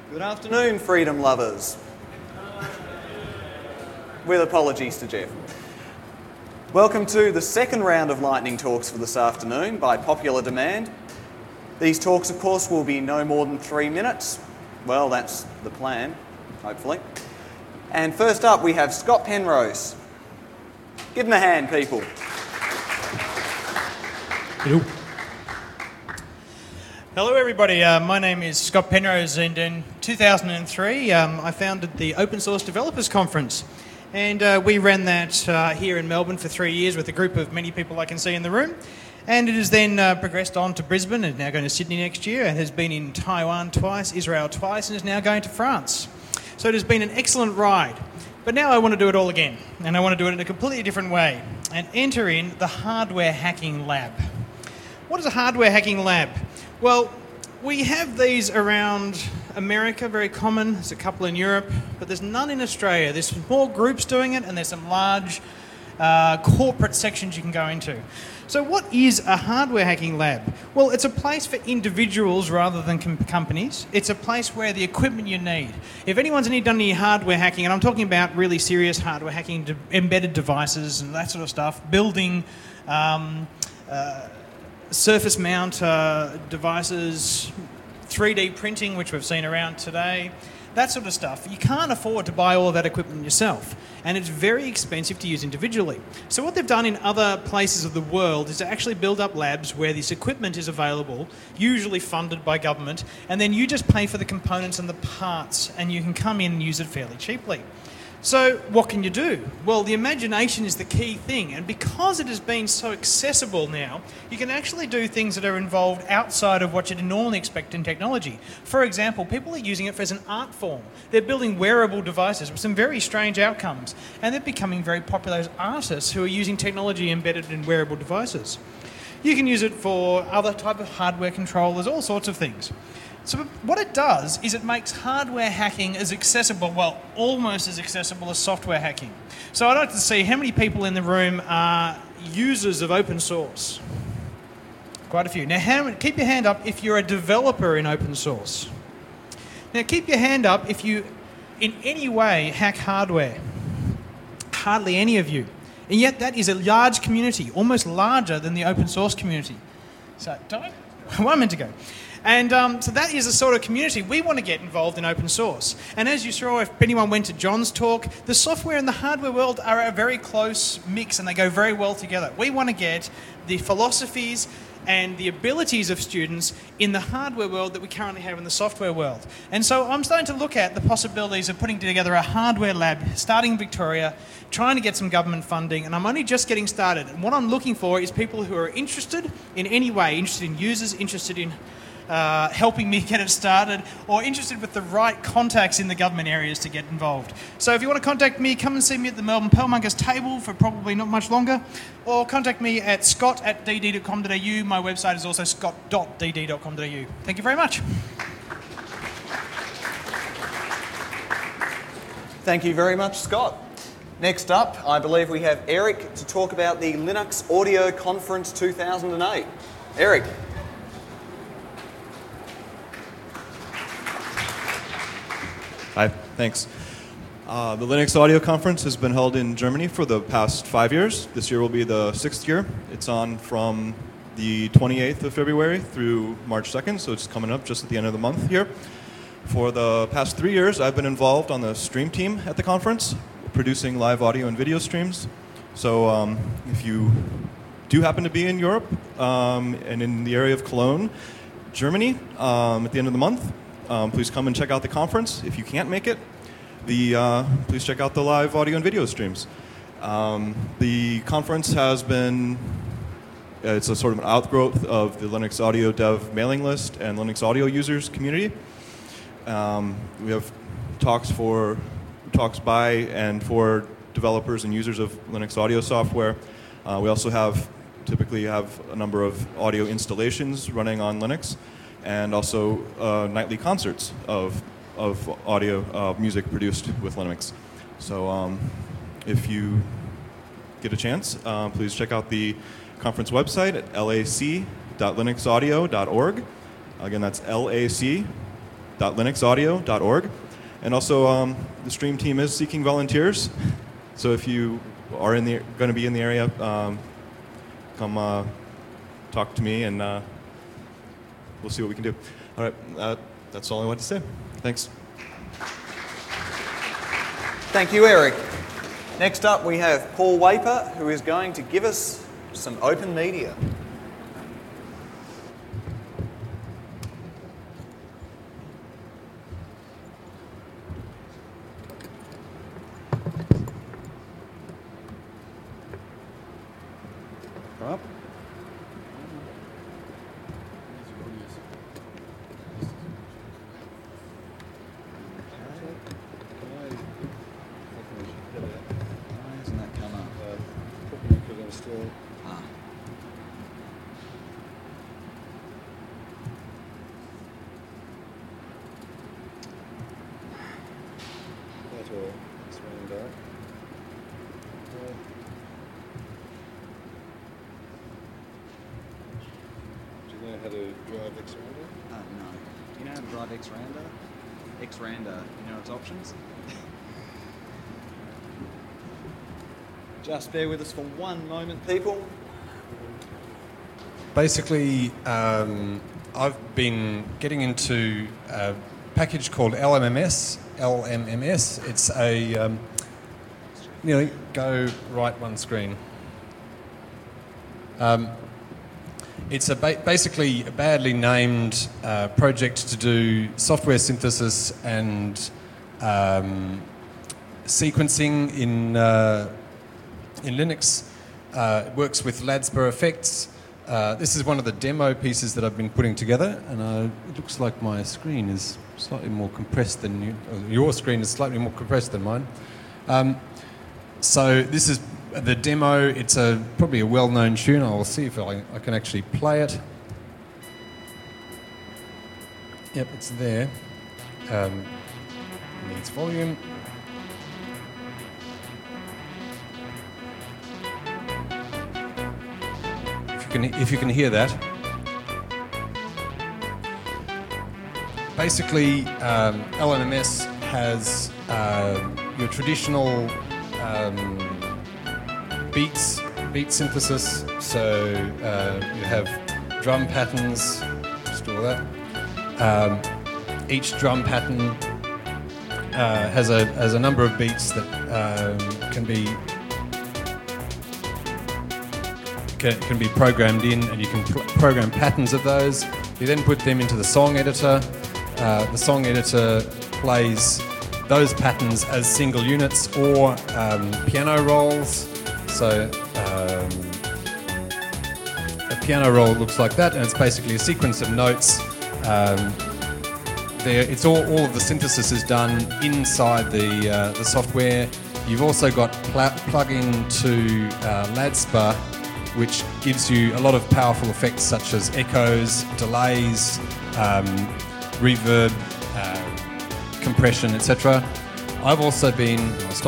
Good afternoon, freedom lovers. With apologies to Jeff. Welcome to the second round of lightning talks for this afternoon by popular demand. These talks, of course, will be no more than 3 minutes. Well, that's the plan, hopefully. And first up, we have Scott Penrose. Give him a hand, people. Hello. Hello everybody, my name is Scott Penrose, and in 2003 I founded the Open Source Developers Conference, and we ran that here in Melbourne for 3 years with a group of many people I can see in the room, and it has then progressed on to Brisbane and now going to Sydney next year, and has been in Taiwan twice, Israel twice, and is now going to France. So it has been an excellent ride, but now I want to do it all again, and I want to do it in a completely different way and enter in the hardware hacking lab. What is a hardware hacking lab? Well, we have these around America, very common. There's a couple in Europe, but there's none in Australia. There's some more groups doing it, and there's some large corporate sections you can go into. So what is a hardware hacking lab? Well, it's a place for individuals rather than companies. It's a place where the equipment you need. If anyone's done any hardware hacking, and I'm talking about really serious hardware hacking, embedded devices and that sort of stuff, building surface mount devices, 3D printing, which we've seen around today, that sort of stuff. You can't afford to buy all of that equipment yourself, and it's very expensive to use individually. So what they've done in other places of the world is to actually build up labs where this equipment is available, usually funded by government, and then you just pay for the components and the parts, and you can come in and use it fairly cheaply. So what can you do? Well, the imagination is the key thing, and because it has been so accessible now, you can actually do things that are involved outside of what you'd normally expect in technology. For example, people are using it as an art form. They're building wearable devices with some very strange outcomes, and they're becoming very popular as artists who are using technology embedded in wearable devices. You can use it for other type of hardware controllers, all sorts of things. So what it does is it makes hardware hacking as accessible, well, almost as accessible as software hacking. So I'd like to see how many people in the room are users of open source. Quite a few. Now, keep your hand up if you're a developer in open source. Now, keep your hand up if you, in any way, hack hardware. Hardly any of you. And yet that is a large community, almost larger than the open source community. So, where am I meant to go? And so that is a sort of community. We want to get involved in open source. And as you saw, if anyone went to John's talk, the software and the hardware world are a very close mix, and they go very well together. We want to get the philosophies and the abilities of students in the hardware world that we currently have in the software world. And so I'm starting to look at the possibilities of putting together a hardware lab, starting in Victoria, trying to get some government funding, and I'm only just getting started. And what I'm looking for is people who are interested in any way, interested in users, interested in helping me get it started, or interested with the right contacts in the government areas to get involved. So if you want to contact me, come and see me at the Melbourne Pearlmongers table for probably not much longer, or contact me at scott@dd.com.au. My website is also scott.dd.com.au. Thank you very much. Thank you very much, Scott. Next up, I believe we have Eric to talk about the Linux Audio Conference 2008. Eric. Hi, thanks. The Linux Audio Conference has been held in Germany for the past 5 years. This year will be the 6th year. It's on from the 28th of February through March 2nd, so it's coming up just at the end of the month here. For the past 3 years, I've been involved on the stream team at the conference, producing live audio and video streams. So if you do happen to be in Europe and in the area of Cologne, Germany, at the end of the month, please come and check out the conference. If you can't make it, please check out the live audio and video streams. The conference has been, it's a sort of an outgrowth of the Linux Audio Dev mailing list and Linux Audio users community. We have talks by and for developers and users of Linux audio software. We also typically have a number of audio installations running on Linux, and also nightly concerts of audio music produced with Linux. So if you get a chance, please check out the conference website at lac.linuxaudio.org. Again, that's lac stream.linuxaudio.org. And also, the stream team is seeking volunteers. So if you are going to be in the area, come talk to me, and we'll see what we can do. All right, that's all I wanted to say. Thanks. Thank you, Eric. Next up, we have Paul Waper, who is going to give us some open media. Up. How to drive Xranda? No. Do you know how to drive Xranda? Xranda, you know its options? Just bear with us for one moment, people. Basically, I've been getting into a package called LMMS. It's a go right one screen. It's basically a badly named project to do software synthesis and sequencing in Linux. It works with Ladspur effects. This is one of the demo pieces that I've been putting together, and it looks like my screen is slightly more compressed than your screen is slightly more compressed than mine. So this is the demo. It's probably a well-known tune. I'll see if I can actually play it. Yep, it's there. Needs volume. If you can hear that. Basically, LMMS has your traditional beat synthesis. So you have drum patterns, just all that. Each drum pattern has a number of beats that can be programmed in, and you can program patterns of those. You then put them into the song editor. The song editor plays those patterns as single units or piano rolls. So a piano roll looks like that, and it's basically a sequence of notes. It's all of the synthesis is done inside the software. You've also got plug-in to Ladspur, which gives you a lot of powerful effects such as echoes, delays, reverb, compression, etc. I've also been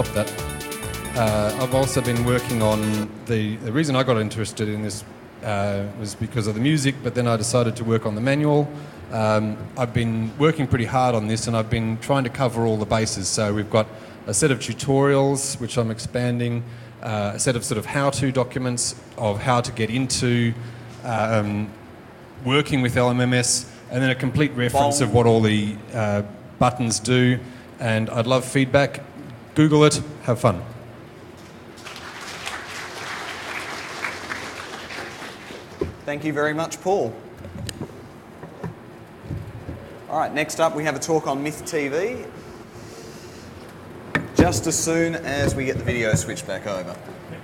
working on the reason I got interested in this was because of the music, but then I decided to work on the manual. I've been working pretty hard on this, and I've been trying to cover all the bases. So we've got a set of tutorials, which I'm expanding, a set of sort of how-to documents of how to get into working with LMMS, and then a complete reference of what all the buttons do. And I'd love feedback. Google it. Have fun. Thank you very much, Paul. All right, next up we have a talk on Myth TV, just as soon as we get the video switched back over.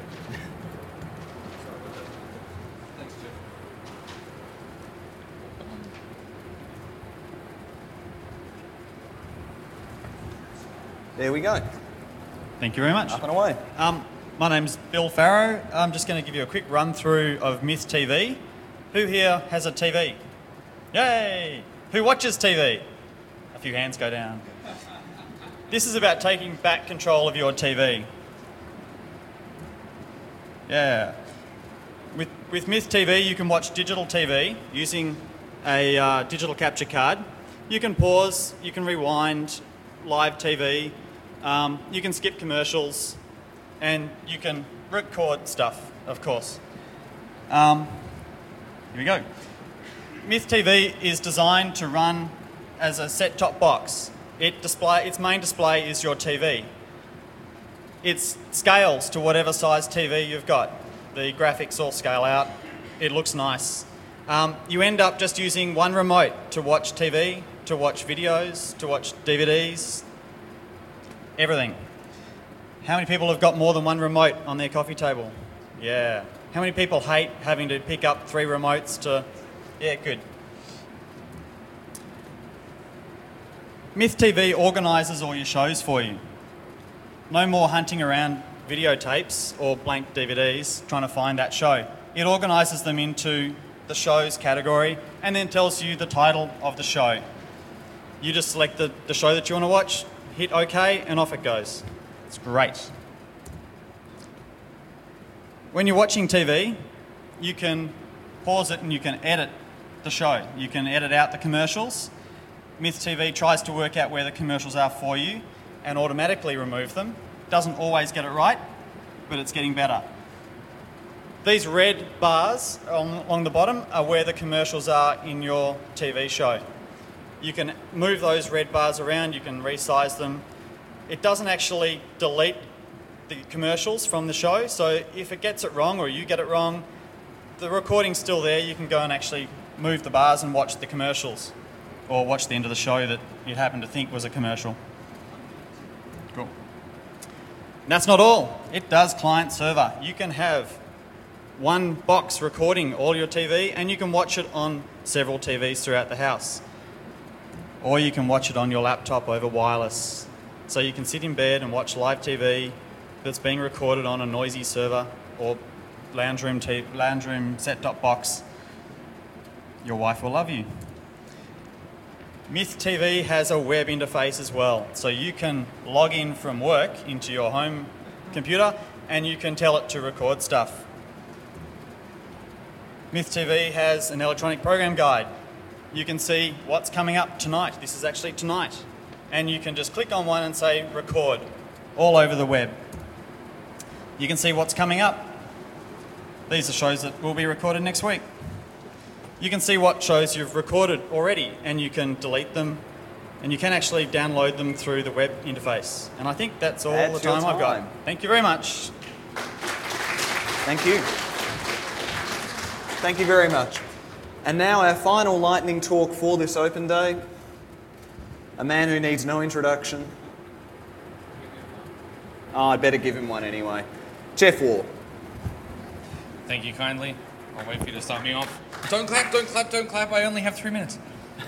There we go. Thank you very much. Up and away. My name's Bill Farrow. I'm just going to give you a quick run through of Myth TV. Who here has a TV? Yay! Who watches TV? A few hands go down. This is about taking back control of your TV. Yeah. With Myth TV, you can watch digital TV using a digital capture card. You can pause, you can rewind live TV, you can skip commercials, and you can record stuff, of course. Here we go. Myth TV is designed to run as a set-top box. Its main display is your TV. It scales to whatever size TV you've got. The graphics all scale out. It looks nice. You end up just using one remote to watch TV, to watch videos, to watch DVDs, everything. How many people have got more than one remote on their coffee table? Yeah. How many people hate having to pick up 3 remotes to... Yeah, good. Myth TV organises all your shows for you. No more hunting around videotapes or blank DVDs trying to find that show. It organises them into the shows category and then tells you the title of the show. You just select the show that you want to watch, hit OK, and off it goes. It's great. When you're watching TV, you can pause it and you can edit the show. You can edit out the commercials. Myth TV tries to work out where the commercials are for you and automatically remove them. Doesn't always get it right, but it's getting better. These red bars along the bottom are where the commercials are in your TV show. You can move those red bars around, you can resize them. It doesn't actually delete the commercials from the show, so if it gets it wrong or you get it wrong, the recording's still there. You can go and actually move the bars and watch the commercials or watch the end of the show that you happen to think was a commercial. Cool. And that's not all. It does client server. You can have one box recording all your TV and you can watch it on several TVs throughout the house. Or you can watch it on your laptop over wireless. So you can sit in bed and watch live TV that's being recorded on a noisy server or lounge room set-top box. Your wife will love you. Myth TV has a web interface as well. So you can log in from work into your home computer and you can tell it to record stuff. Myth TV has an electronic program guide. You can see what's coming up tonight. This is actually tonight. And you can just click on one and say record all over the web. You can see what's coming up. These are shows that will be recorded next week. You can see what shows you've recorded already and you can delete them and you can actually download them through the web interface. And I think that's all the time I've got. Thank you very much. Thank you. Thank you very much. And now our final lightning talk for this open day. A man who needs no introduction. Oh, I'd better give him one anyway. Jeff Waugh. Thank you kindly. I'll wait for you to start me off. Don't clap, don't clap, don't clap. I only have 3 minutes.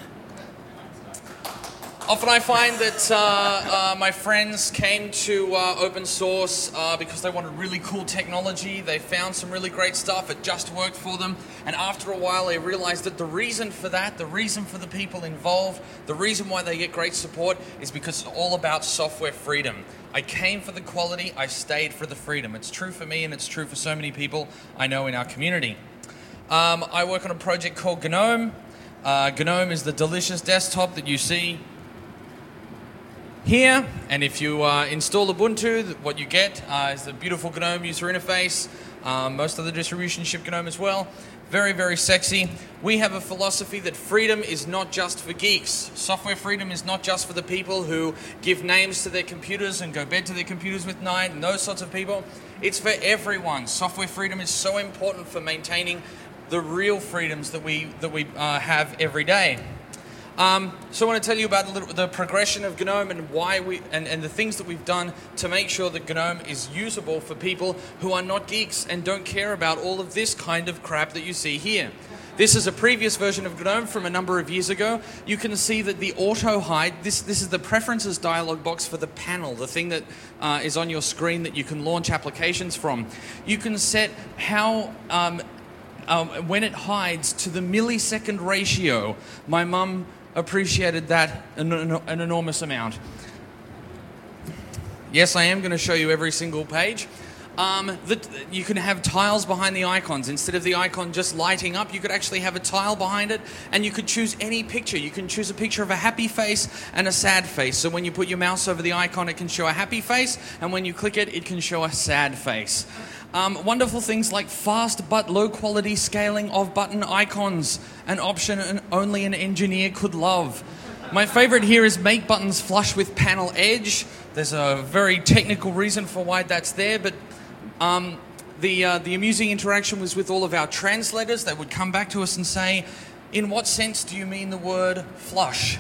Often I find that my friends came to open source because they wanted really cool technology. They found some really great stuff. It just worked for them. And after a while, they realized that the reason for that, the reason for the people involved, the reason why they get great support is because it's all about software freedom. I came for the quality. I stayed for the freedom. It's true for me and it's true for so many people I know in our community. I work on a project called GNOME. GNOME is the delicious desktop that you see here, and if you install Ubuntu, what you get is the beautiful GNOME user interface. Most of the distributions ship GNOME as well. Very, very sexy. We have a philosophy that freedom is not just for geeks. Software freedom is not just for the people who give names to their computers and go bed to their computers with night and those sorts of people. It's for everyone. Software freedom is so important for maintaining the real freedoms that we have every day. So I want to tell you about the progression of GNOME and why and the things that we've done to make sure that GNOME is usable for people who are not geeks and don't care about all of this kind of crap that you see here. This is a previous version of GNOME from a number of years ago. You can see that the auto hide, this is the preferences dialog box for the panel, the thing that is on your screen that you can launch applications from. You can set how when it hides to the millisecond ratio. My mum appreciated that an enormous amount. Yes, I am going to show you every single page. You can have tiles behind the icons. Instead of the icon just lighting up, you could actually have a tile behind it, and you could choose any picture. You can choose a picture of a happy face and a sad face. So when you put your mouse over the icon, it can show a happy face, and when you click it, it can show a sad face. Wonderful things like fast but low quality scaling of button icons, an option only an engineer could love. My favorite here is make buttons flush with panel edge. There's a very technical reason for why that's there, but the amusing interaction was with all of our translators. They would come back to us and say, in what sense do you mean the word flush?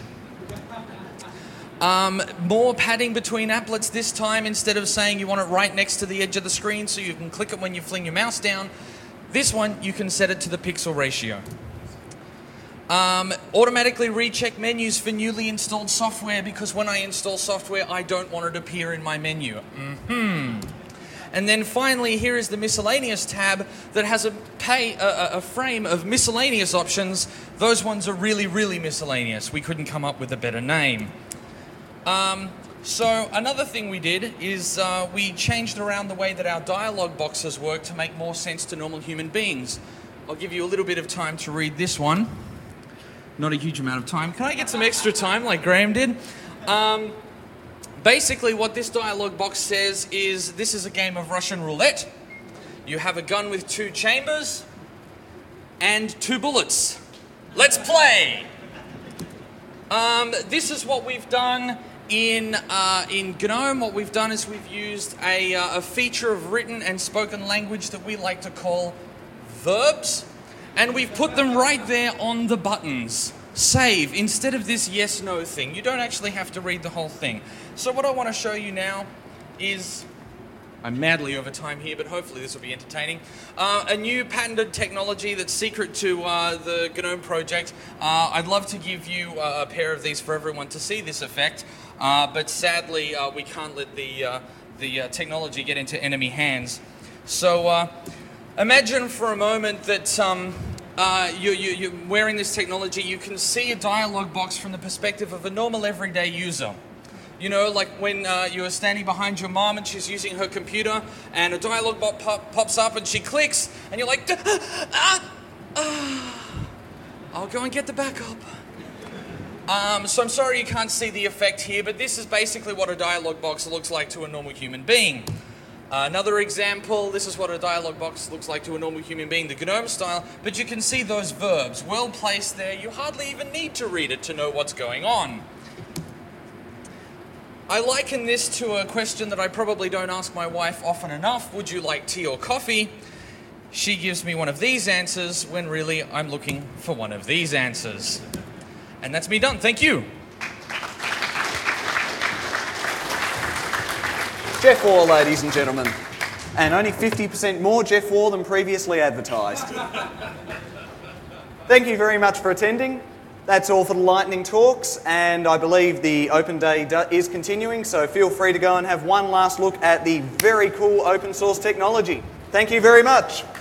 More padding between applets this time. Instead of saying you want it right next to the edge of the screen so you can click it when you fling your mouse down, this one you can set it to the pixel ratio. Automatically recheck menus for newly installed software, because when I install software I don't want it to appear in my menu. And then finally, here is the miscellaneous tab that has a frame of miscellaneous options. Those ones are really, really miscellaneous. We couldn't come up with a better name. So another thing we did is we changed around the way that our dialogue boxes work to make more sense to normal human beings. I'll give you a little bit of time to read this one. Not a huge amount of time. Can I get some extra time like Graham did? Basically what this dialogue box says is this is a game of Russian roulette. You have a gun with 2 chambers and 2 bullets. Let's play! This is what we've done in GNOME. What we've done is we've used a feature of written and spoken language that we like to call verbs, and we've put them right there on the buttons. Save, instead of this yes-no thing. You don't actually have to read the whole thing. So what I want to show you now is, I'm madly over time here, but hopefully this will be entertaining. A new patented technology that's secret to the GNOME project. I'd love to give you a pair of these for everyone to see this effect, but sadly we can't let the technology get into enemy hands. So imagine for a moment that you're wearing this technology. You can see a dialogue box from the perspective of a normal everyday user. You know, like when you're standing behind your mom and she's using her computer and a dialogue box pops up and she clicks and you're like, I'll go and get the backup. So I'm sorry you can't see the effect here, but this is basically what a dialogue box looks like to a normal human being. Another example, this is what a dialogue box looks like to a normal human being, the GNOME style, but you can see those verbs well placed there. You hardly even need to read it to know what's going on. I liken this to a question that I probably don't ask my wife often enough. Would you like tea or coffee? She gives me one of these answers when really I'm looking for one of these answers. And that's me done. Thank you. Jeff Waugh, ladies and gentlemen. And only 50% more Jeff Waugh than previously advertised. Thank you very much for attending. That's all for the Lightning Talks, and I believe the Open Day is continuing, so feel free to go and have one last look at the very cool open source technology. Thank you very much.